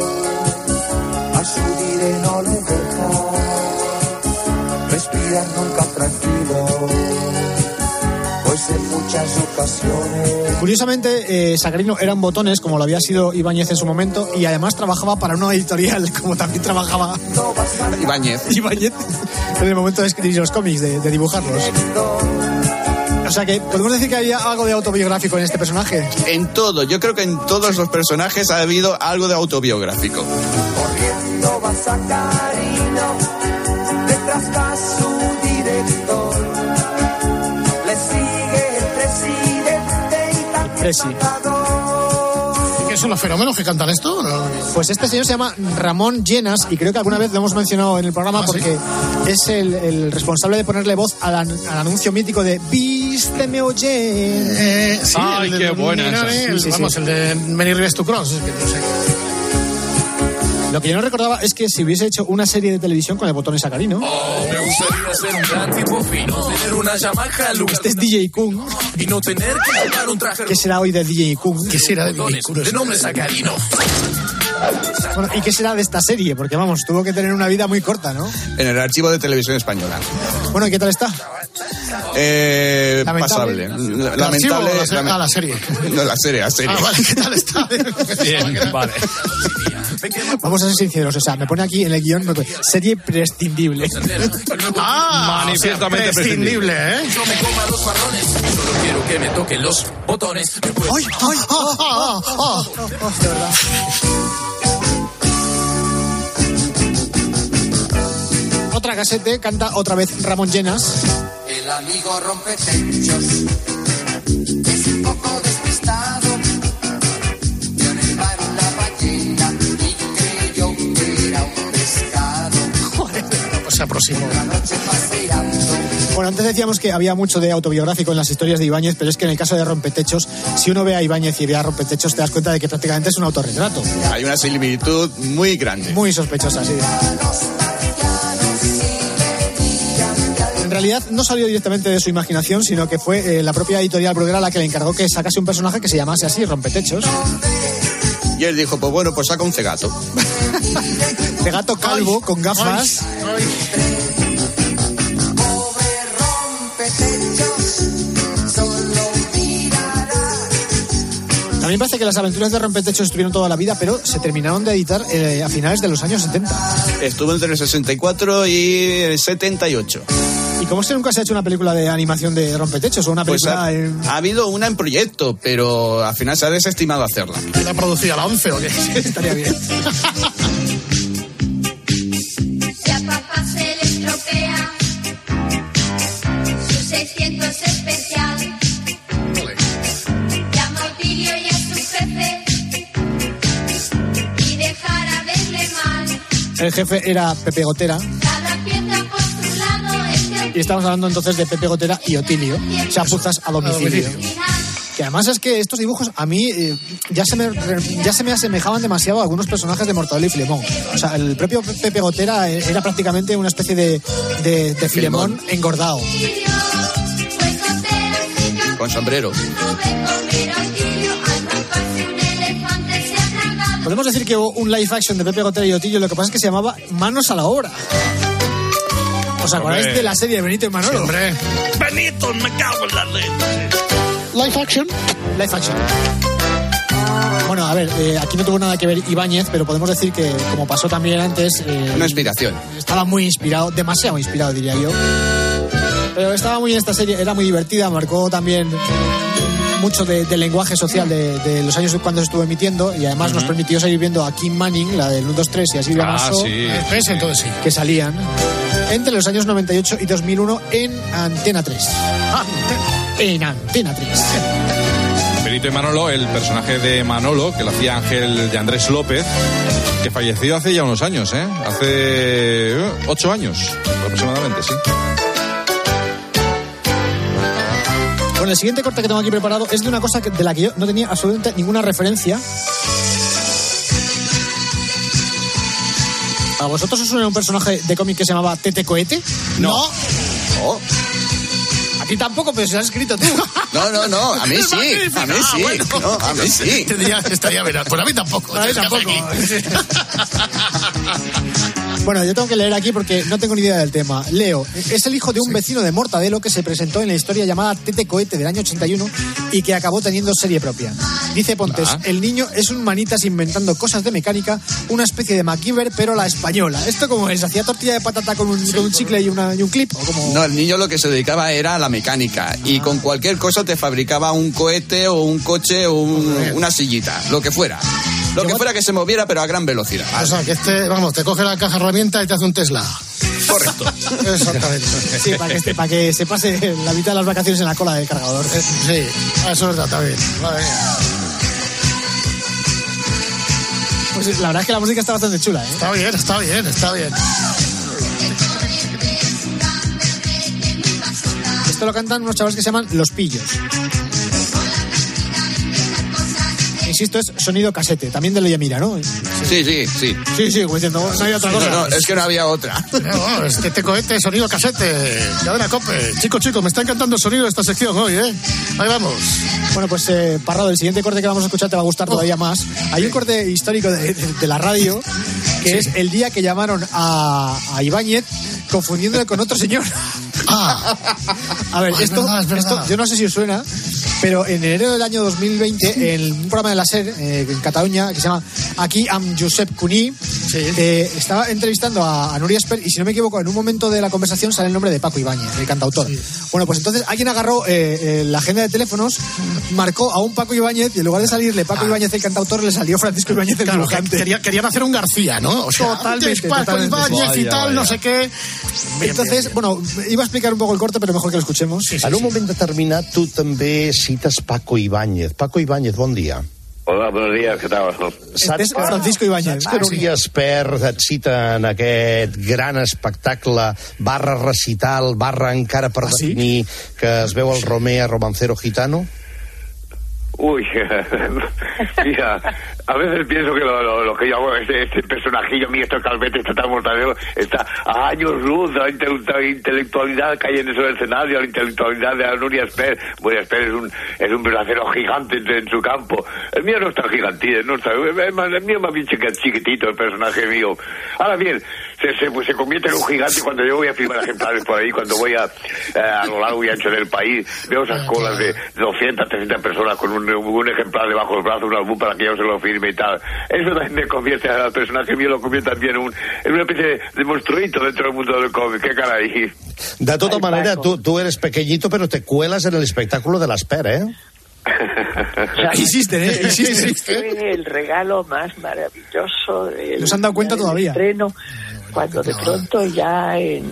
a su dire no le deja respirar nunca tranquilo, pues en muchas ocasiones. Curiosamente, Sacarino eran botones, como lo había sido Ibáñez en su momento, y además trabajaba para una editorial, como también trabajaba Ibáñez en el momento de escribir los cómics, de dibujarlos. O sea que, ¿podemos decir que había algo de autobiográfico en este personaje? En todo, yo creo que en todos los personajes ha habido algo de autobiográfico. Corriendo va Sacarino, detrás va su director, le sigue el presidente y también Presi. ¿Quiénes son los fenómenos que cantan esto? Pues este señor se llama Ramón Llenas y creo que alguna vez lo hemos mencionado en el programa porque es el responsable de ponerle voz al anuncio mítico de Vísteme Oye. Sí, ay, qué buena esa. Vamos, el de Many Rivers to Cross. Es que no sé. Lo que yo no recordaba es que si hubiese hecho una serie de televisión con el botón Sacarino. Oh, me gustaría ser un gran tipo fino, tener una Yamaha. Este es DJ Kun. Y no tener que llevar un traje. ¿Qué será hoy de DJ Kun? ¿Qué será de DJ Kun? De nombre Sacarino. Bueno, ¿y qué será de esta serie? Porque vamos, tuvo que tener una vida muy corta, ¿no? En el archivo de Televisión Española. Bueno, ¿y qué tal está? Pasable. Lamentable. La serie. No, la serie. Ah, vale, ¿qué tal está? Bien, vale. Vamos a ser sinceros, o sea, me pone aquí en el guión serie prescindible. Manifiestamente prescindible, ¿eh? Yo me coma los marrones, solo quiero que me toquen los botones. ¡Ay! De verdad. Otra casete, canta otra vez Ramón Llenas. El amigo rompe techos, es un poco despistado. Vio en el mar una ballena y creyó que era un pescado. Joder, pues se aproximó. La noche paseando. Bueno, antes decíamos que había mucho de autobiográfico en las historias de Ibáñez, pero es que en el caso de Rompetechos, si uno ve a Ibáñez y ve a Rompetechos, te das cuenta de que prácticamente es un autorretrato. Hay una similitud muy grande. Muy sospechosa, sí. En realidad no salió directamente de su imaginación, sino que fue la propia editorial Bruguera la que le encargó que sacase un personaje que se llamase así, Rompetechos. Y él dijo, pues bueno, pues saca un cegato. Cegato calvo, con gafas. A mí me parece que las aventuras de Rompetechos estuvieron toda la vida, pero se terminaron de editar a finales de los años 70. Estuvo entre el 64 y el 78. ¿Y cómo es que nunca se ha hecho una película de animación de Rompetechos o una película? Pues ha habido una en proyecto, pero al final se ha desestimado hacerla. ¿La producía la 11 o qué? Estaría bien. Si a papá se le estropea su 600 especial, llama a Otilio y a su jefe y dejará verle mal. El jefe era Pepe Gotera. Cada pieza por su lado es de Y estamos hablando entonces de Pepe Gotera y Otilio, chapuzas a domicilio. Que además es que estos dibujos a mí ya se me asemejaban demasiado a algunos personajes de Mortadelo y Filemón. O sea, el propio Pepe Gotera era prácticamente una especie de Filemón engordado. Con sombrero. Podemos decir que hubo un live action de Pepe Gotera y Otilio, lo que pasa es que se llamaba Manos a la obra. ¿Os acordáis de la serie de Benito y Manolo? Sí, hombre. Benito, me cago en la leche. Live action. Live action. Bueno, a ver, aquí no tuvo nada que ver Ibáñez, pero podemos decir que, como pasó también antes... Una inspiración. Estaba muy inspirado, demasiado inspirado, diría yo. Pero estaba muy en esta serie, era muy divertida, marcó también mucho del lenguaje social de los años cuando se estuvo emitiendo, y además nos permitió seguir viendo a Kim Manning, la del 1, 2, 3 y así de Maso, entonces sí. Que salían entre los años 98 y 2001 en Antena 3. En Antena 3. Benito y Manolo, el personaje de Manolo, que lo hacía Ángel de Andrés López, que falleció hace ya unos años, hace 8 años aproximadamente, sí. Bueno, el siguiente corte que tengo aquí preparado es de una cosa de la que yo no tenía absolutamente ninguna referencia. ¿A vosotros os suena un personaje de cómic que se llamaba Tete Cohete? No. Oh. A ti tampoco, pero se lo has escrito tú. No, a mí sí. A mí sí. Bueno. No, a mí sí. Estaría verás. Pues a mí tampoco. A mí tampoco. Bueno, yo tengo que leer aquí porque no tengo ni idea del tema. Leo, es el hijo de un vecino de Mortadelo que se presentó en la historia llamada Tete Cohete del año 81 y que acabó teniendo serie propia. Dice Pontes, el niño es un manitas inventando cosas de mecánica, una especie de MacGyver, pero la española. ¿Esto cómo es? ¿Hacía tortilla de patata con un chicle y un clip? ¿O cómo? No, el niño lo que se dedicaba era a la mecánica y con cualquier cosa te fabricaba un cohete o un coche o una sillita, lo que fuera. Lo que fuera que se moviera, pero a gran velocidad. O sea, que te coge la caja herramienta y te hace un Tesla. Correcto. Exactamente. Sí, para que se pase la mitad de las vacaciones en la cola del cargador. Sí, eso es verdad, está bien. Vale. Pues la verdad es que la música está bastante chula, ¿eh? Está bien. Esto lo cantan unos chavales que se llaman Los Pillos. Insisto, es sonido casete, también de Leyamira, ¿no? Sí. Sí, como diciendo, no hay otra cosa. No, es que no había otra. No, es que este cohete, sonido casete. Cadena Cope. Chicos, me está encantando el sonido de esta sección hoy, ¿eh? Ahí vamos. Bueno, pues Parrado, el siguiente corte que vamos a escuchar te va a gustar todavía más. Hay un corte histórico de la radio, que es el día que llamaron a Ibáñez confundiéndole con otro señor. A ver, esto yo no sé si os suena, pero en enero del año 2020, en un programa de la SER en Cataluña, que se llama Aquí amb Josep Cuní, estaba entrevistando a Núria Espert, y si no me equivoco, en un momento de la conversación sale el nombre de Paco Ibáñez, el cantautor. Sí. Bueno, pues entonces alguien agarró la agenda de teléfonos, marcó a un Paco Ibáñez, y en lugar de salirle Paco Ibáñez el cantautor, le salió Francisco Ibáñez el dibujante. Querían hacer un García, ¿no? O sea, totalmente. Paco Ibáñez y tal, no sé qué. Entonces, bueno, iba a explicar un poco el corte, pero mejor que lo escuchemos. En un moment determinat, tu també cites Paco Ibáñez. Paco Ibáñez, bon dia. Hola, buenos días, ¿qué tal? Saps que Francisco Ibáñez. Saps que Núria Espert et cita en aquest gran espectacle / recital / encara per definir que es veu el Romer a Romancero Gitano? Uy, mira, a veces pienso que lo que yo hago, este personajillo mío, este Calvete, este tal Mortadelo, está a años luz de la intelectualidad que hay en ese escenario, la intelectualidad de Núria Espert. Núria Espert es un verdadero gigante en su campo. El mío no es tan gigantito, no está, el mío es más bien chiquitito, el personaje mío. Ahora bien, se convierte en un gigante cuando yo voy a firmar ejemplares por ahí, cuando voy a lo largo y ancho del país, veo esas colas de 200, 300 personas con un ejemplar debajo del brazo, un álbum para que yo se lo firme y tal. Eso también me convierte al personaje mío, lo convierte también en una especie de monstruito dentro del mundo del cómic. ¿Qué caray? De tota manera, tú eres pequeñito, pero te cuelas en el espectáculo de la Espera, ¿eh? Insisten, ¿eh? Fue el regalo más maravilloso del ¿Nos han dado cuenta todavía? Estreno, cuando de pronto ya en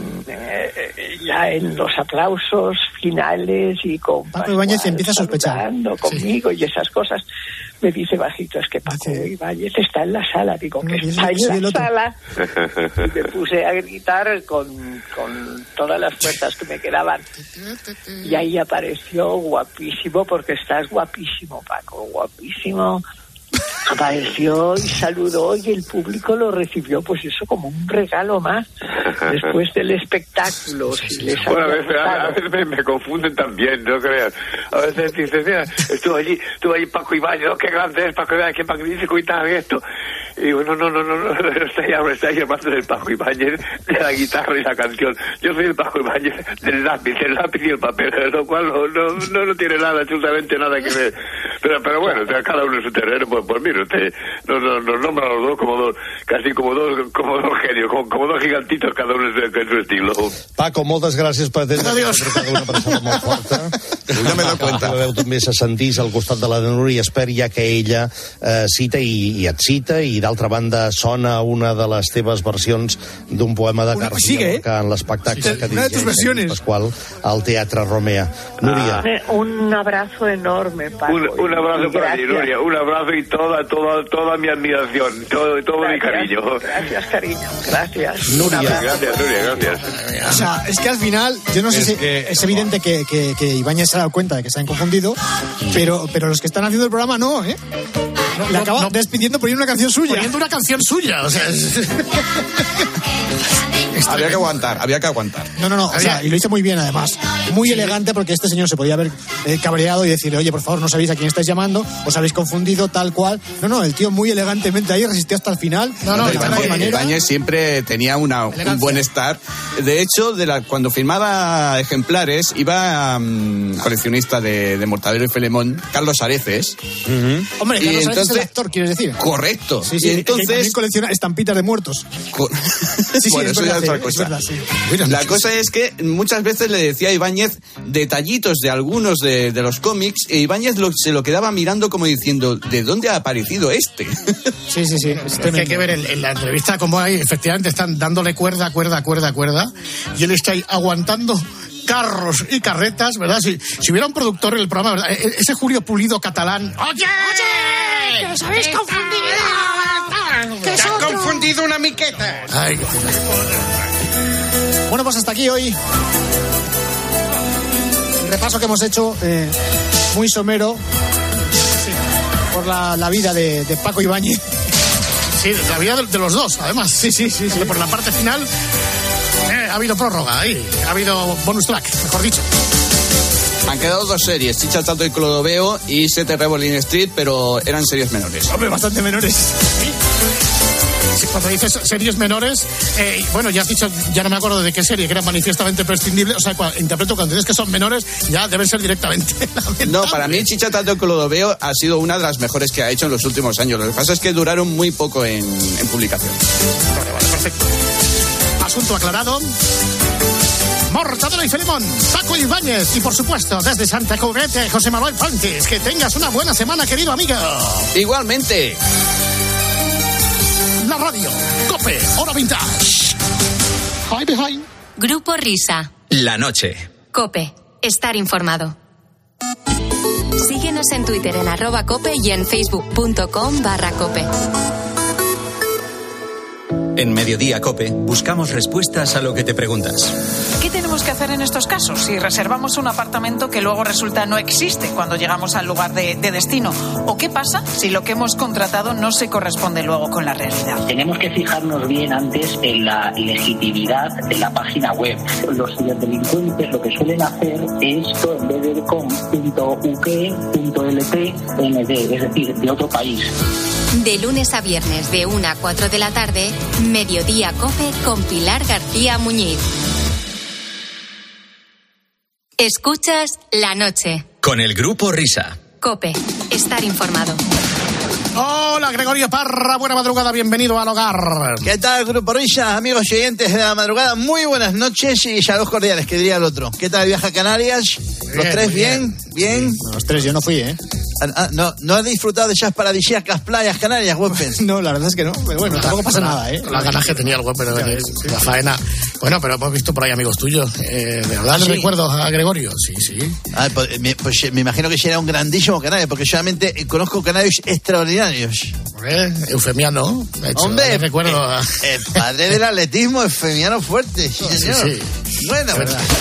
los aplausos finales y con Paco Ibáñez empieza a sospechar conmigo y esas cosas, me dice bajito, es que Paco Ibáñez está en la sala. Digo, que está en la sala. Y me puse a gritar con todas las fuerzas que me quedaban. Y ahí apareció guapísimo, porque estás guapísimo, Paco, guapísimo. Apareció y saludó, y el público lo recibió, pues eso, como un regalo más después del espectáculo. Bueno, a veces me confunden también, no creas. A veces dices, mira, estuvo allí Paco Ibáñez, qué grande es Paco Ibáñez, qué magnífico y tal, esto. Y digo, no, está ahí hablando del Paco Ibáñez, de la guitarra y la canción. Yo soy el Paco Ibáñez del lápiz y el papel, lo cual no tiene nada, absolutamente nada que ver. Pero bueno, cada uno en su terreno, pues mira, nos nombra a los dos como dos, casi como dos genios, como dos gigantitos, cada uno en su estilo. Paco, moltes gràcies per atendre. Adiós. Una persona molt forta. Ja m'he donat compte. La veu també se sentís al costat de la Núria Espert, ja que ella cita i et cita, i d'altra banda sona una de les teves versions d'un poema de García Lorca en l'espectacle que dirigeix Pasqual al Teatre Romea. Núria. Un abrazo enorme, Paco. Un abrazo para ti, Núria, un abrazo y toda mi admiración, todo mi cariño. Gracias, cariño, gracias. Núria. Gracias, Núria, gracias. O sea, es que al final, yo no sé si es evidente que Ibáñez se ha dado cuenta de que se han confundido, pero los que están haciendo el programa no, ¿eh? Le acaba despidiendo poniendo una canción suya. Poniendo una canción suya, o sea... Había que aguantar. No, o sea, y lo hizo muy bien además. Muy elegante, porque este señor se podía haber cabreado y decirle, oye, por favor, no sabéis a quién estáis llamando, os habéis confundido, tal cual. No, el tío muy elegantemente ahí resistió hasta el final. Ibáñez siempre tenía un buen estar. De hecho, cuando firmaba ejemplares, iba coleccionista de Mortadelo y Filemón, Carlos Areces. Hombre, Carlos Areces es el actor, ¿quieres decir? Correcto. Sí, y entonces que también colecciona estampitas de muertos. Bueno, eso ya es otra cosa. Verdad, sí. La cosa es que muchas veces le decía a Ibáñez detallitos de algunos de los cómics, e Ibáñez se lo quedaba mirando como diciendo, ¿de dónde ha aparecido este? Sí. Es que hay que ver en la entrevista como ahí efectivamente están dándole cuerda, y él está ahí aguantando carros y carretas, ¿verdad? Si hubiera un productor en el programa, ¿verdad? Ese Julio Pulido catalán, ¡Oye! ¡Que os habéis confundido! Te has confundido una miqueta. Ay. Bueno, pues hasta aquí hoy el repaso que hemos hecho, muy somero, por la vida de Paco Ibáñez. Sí, la vida de los dos, además. Sí. Por la parte final ha habido prórroga ahí, ha habido bonus track, mejor dicho. Han quedado 2 series, Chicha, Tato y Clodoveo y 7 Revolling Street, pero eran series menores. Hombre, bastante menores. Sí, cuando dices series menores, bueno, ya has dicho, ya no me acuerdo de qué serie, que era manifiestamente prescindible. O sea, interpreto cuando dices que son menores, ya deben ser directamente. No, para mí Chicha, Tato y Clodoveo ha sido una de las mejores que ha hecho en los últimos años. Lo que pasa es que duraron muy poco en publicación. Vale, perfecto. Asunto aclarado. Mortadelo y Filemón, Paco Ibáñez y, por supuesto, desde Santa Cubrete, José Manuel Fuentes. Que tengas una buena semana, querido amigo. Igualmente. La radio, COPE, hora vintage. Hi behind. Grupo Risa. La noche. COPE, estar informado. Síguenos en Twitter en @COPE y en facebook.com/COPE. En Mediodía COPE buscamos respuestas a lo que te preguntas. ¿Qué tenemos que hacer en estos casos si reservamos un apartamento que luego resulta no existe cuando llegamos al lugar de destino? ¿O qué pasa si lo que hemos contratado no se corresponde luego con la realidad? Tenemos que fijarnos bien antes en la legitimidad de la página web. Los ciberdelincuentes lo que suelen hacer es en vez de com.uk.ltnd, es decir, de otro país. De lunes a viernes de 1 a 4 de la tarde, Mediodía COPE con Pilar García Muñiz. Escuchas La Noche. Con el Grupo Risa. COPE, estar informado. Hola, Gregorio Parra, buena madrugada, bienvenido al hogar. ¿Qué tal, Grupo Risa? Amigos y oyentes de la madrugada, muy buenas noches y saludos cordiales, que diría el otro. ¿Qué tal el viaje a Canarias? ¿Los tres bien? ¿Bien? Los tres, yo no fui, ¿eh? ¿No has disfrutado de esas paradisíacas playas canarias, Huépez? No, la verdad es que no, pero bueno, tampoco pasa nada, ¿eh? Las ganas que tenía el Huépez, la faena. Bueno, pero hemos visto por ahí amigos tuyos. ¿De verdad les recuerdo a Gregorio? Sí. Pues me imagino que será un grandísimo canario, porque solamente conozco canarios extraordinarios. Eufemiano. Hombre, recuerdo el padre del atletismo, Eufemiano fuerte. Sí, señor. Sí. Bueno,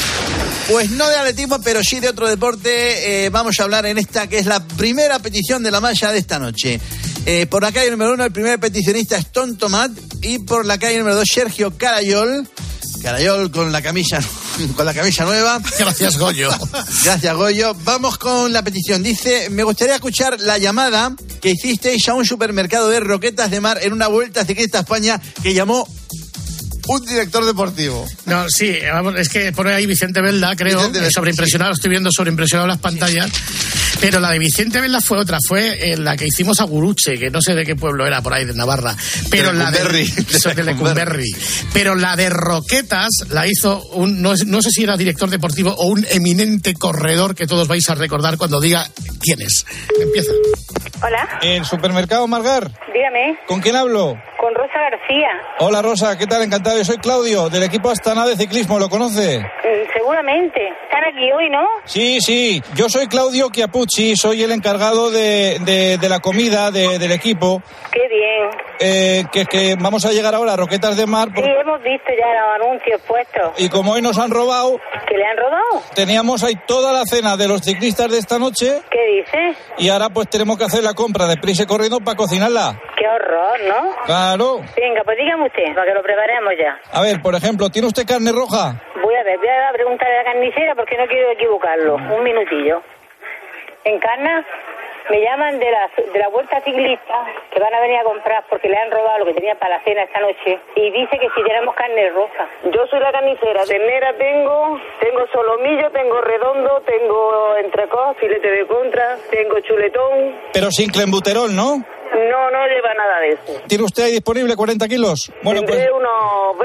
pues no de atletismo, pero sí de otro deporte. Vamos a hablar en esta que es la primera petición de la malla de esta noche. Por la calle número 1, el primer peticionista es Ton Tomat, y por la calle número 2, Sergio Carayol con la camisa nueva. Gracias, Goyo. Gracias, Goyo. Vamos con la petición. Dice: me gustaría escuchar la llamada que hicisteis a un supermercado de Roquetas de Mar en una Vuelta Ciclista a España que llamó un director deportivo. No, sí, es que pone ahí Vicente Velda, creo, sobreimpresionado, estoy viendo sobreimpresionado las pantallas, pero la de Vicente Velda fue otra, fue la que hicimos a Guruche, que no sé de qué pueblo era, por ahí, de Navarra, pero la de Lecumberri. Pero la de Roquetas la hizo no sé si era director deportivo o un eminente corredor que todos vais a recordar cuando diga quién es. Empieza. Hola. ¿El supermercado Margar? Dígame. ¿Con quién hablo? Con Rosa García. Hola, Rosa, ¿qué tal? Encantado. Yo soy Claudio, del equipo Astana de ciclismo. ¿Lo conoce? Seguramente. Están aquí hoy, ¿no? Sí. Yo soy Claudio Chiapucci, soy el encargado de la comida del equipo. Qué bien. Que vamos a llegar ahora a Roquetas de Mar. Sí, hemos visto ya los anuncios puestos. Y como hoy nos han robado... ¿Que le han robado? Teníamos ahí toda la cena de los ciclistas de esta noche. ¿Qué dices? Y ahora pues tenemos que hacer la compra de prisa y corriendo para cocinarla. Qué horror, ¿no? Claro. Venga, pues dígame usted, para que lo preparemos ya. A ver, por ejemplo, ¿tiene usted carne roja? Voy a preguntarle a la carnicera porque no quiero equivocarlo. Un minutillo. Encarna, me llaman de la Vuelta Ciclista, que van a venir a comprar porque le han robado lo que tenían para la cena esta noche, y dice que si tenemos carne roja. Yo soy la carnicera. Ternera tengo solomillo, tengo redondo, tengo entrecot, filete de contra, tengo chuletón. Pero sin clenbuterol, ¿no? No lleva nada de eso. ¿Tiene usted ahí disponible 40 kilos? Bueno, tendré unos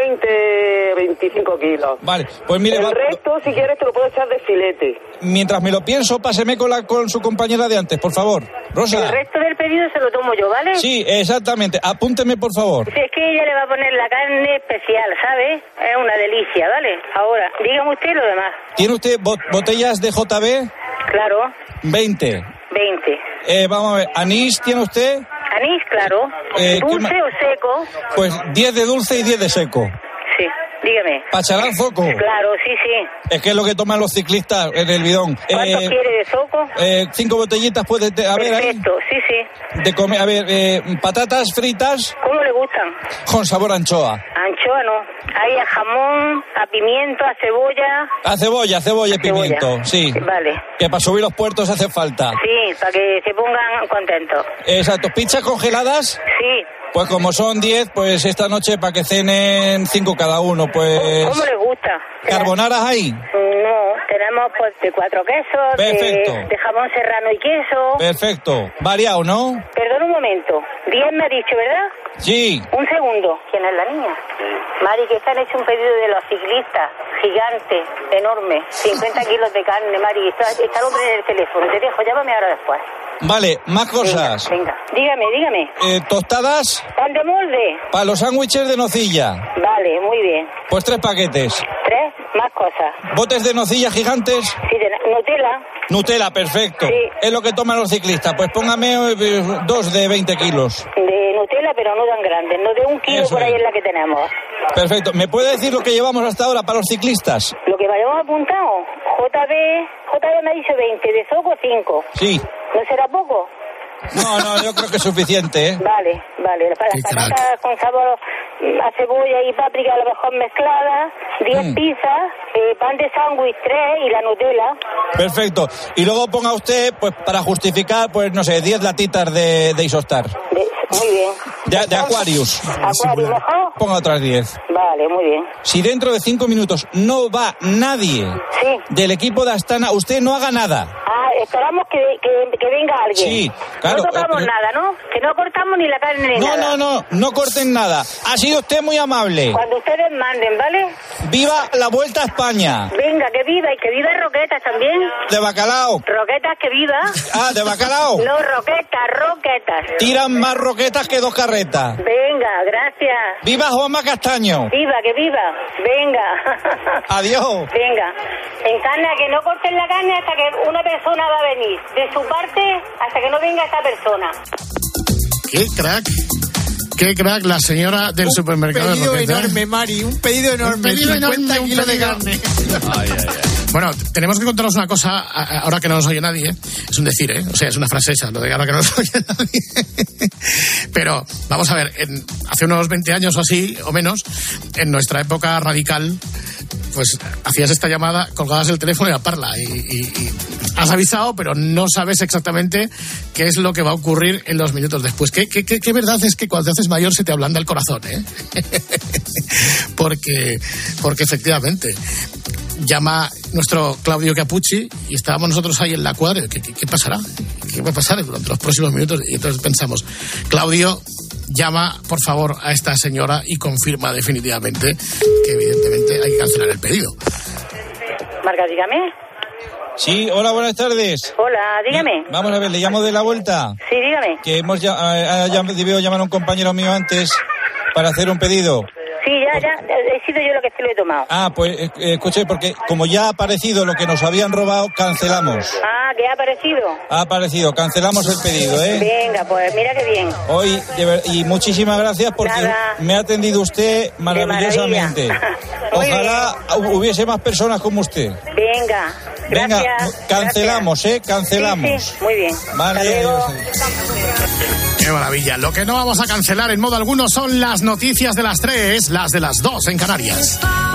25 kilos. Vale, pues mire... El resto, si quieres, te lo puedo echar de filete. Mientras me lo pienso, páseme con su compañera de antes, por favor. Rosa. El resto del pedido se lo tomo yo, ¿vale? Sí, exactamente. Apúnteme, por favor. Si es que ella le va a poner la carne especial, ¿sabes? Es una delicia, ¿vale? Ahora, dígame usted lo demás. ¿Tiene usted botellas de JB? Claro. 20. Vamos a ver, ¿anís tiene usted? Anís, claro. ¿Dulce o seco? Pues 10 de dulce y 10 de seco. Sí, dígame. ¿Para echar al zoco? Claro, sí. Es que es lo que toman los ciclistas en el bidón. ¿Cuánto quiere de zoco? 5 botellitas puede haber ahí. Perfecto, sí. De comer, a ver, patatas fritas. ¿Cómo le gustan? Con sabor a anchoa. Anchoa no. Hay a jamón, a pimiento, a cebolla. A cebolla y pimiento, sí. Vale. Que para subir los puertos hace falta. Sí, para que se pongan contentos. Exacto. ¿Pizzas congeladas? Sí. Pues como son 10, pues esta noche para que cenen 5 cada uno, pues... ¿Cómo le gusta? ¿Carbonaras hay? No, tenemos pues de 4 quesos, perfecto. De jamón serrano y queso. Perfecto. Variado, ¿no? Perdón un momento. 10 me ha dicho, ¿verdad? Sí. Un segundo. ¿Quién es la niña? Mari, que están hecho un pedido de los ciclistas. Gigante, enorme. 50 kilos de carne, Mari. Está el hombre en el teléfono. Te dejo, llámame ahora después. Vale, más cosas. Venga. Dígame. ¿Tostadas? ¿Pan de molde? Para los sándwiches de nocilla. Vale, muy bien. Pues 3 paquetes. 3, más cosas. ¿Botes de nocilla gigantes? Sí, de Nutella. Nutella, perfecto. Sí. Es lo que toman los ciclistas. Pues póngame 2 de 20 kilos. De Nutella, pero no tan grandes. No de 1 kilo. Eso por ahí es la que tenemos. Perfecto. ¿Me puede decir lo que llevamos hasta ahora para los ciclistas? Lo que vayamos apuntado. JB me ha dicho 20. De zoco 5. Sí. ¿No será poco? No, yo creo que es suficiente, ¿eh? Vale. Para las patatas con sabor a cebolla y páprica a lo mejor mezcladas, 10 pizzas, pan de sándwich 3 y la Nutella. Perfecto. Y luego ponga usted, pues para justificar, pues no sé, 10 latitas de Isostar. Muy bien. De Aquarius. ¿Aquarius mejor? Ponga otras 10. Vale, muy bien. Si dentro de 5 minutos no va nadie del equipo de Astana, usted no haga nada. Esperamos que venga alguien. Sí, claro. No tocamos nada, ¿no? Que no cortamos ni la carne ni nada. No corten nada. Ha sido usted muy amable. Cuando ustedes manden, ¿vale? ¡Viva la Vuelta a España! Venga, que viva, y que viva Roquetas también. De bacalao. Roquetas, que viva. ¿De bacalao? No, Roquetas. Tiran más roquetas que 2 carretas. Venga, gracias. ¡Viva Juanma Castaño! Viva, que viva. Venga. Adiós. Venga. Encarna, que no corten la carne hasta que una persona va a venir. De su parte, hasta que no venga esta persona. Qué crack la señora del supermercado. Un pedido enorme, Mari, un pedido enorme. 50 kilos de carne. Bueno, tenemos que contaros una cosa, ahora que no nos oye nadie, es un decir, o sea, es una frase esa, lo de ahora que no nos oye nadie. Pero, vamos a ver, hace unos 20 años o así, o menos, en nuestra época radical, pues hacías esta llamada, colgabas el teléfono y a parla, y has avisado, pero no sabes exactamente qué es lo que va a ocurrir en los minutos después. Qué verdad es que cuando te haces mayor se te ablanda el corazón, ¿eh? porque efectivamente llama nuestro Claudio Capucci y estábamos nosotros ahí en la cuadra. ¿Qué pasará? ¿Qué va a pasar durante los próximos minutos? Y entonces pensamos, Claudio, llama por favor a esta señora y confirma definitivamente que evidentemente hay que cancelar el pedido. Marga, dígame. Sí, hola, buenas tardes. Hola, dígame. Vamos a ver, le llamo de la Vuelta. Sí, dígame. Que hemos debido llamar a un compañero mío antes para hacer un pedido. Sí, ya, he sido yo lo que se lo he tomado. Pues escuché, porque como ya ha aparecido lo que nos habían robado, cancelamos. ¿Que ha aparecido? Ha aparecido, cancelamos el pedido, ¿eh? Venga, pues mira qué bien. Hoy, y muchísimas gracias porque me ha atendido usted maravillosamente. Ojalá hubiese más personas como usted. Venga, gracias. Venga, cancelamos, gracias. Cancelamos. Sí, muy bien. Vale, Qué maravilla. Lo que no vamos a cancelar en modo alguno son las noticias de las 3, las de las 2 en Canarias.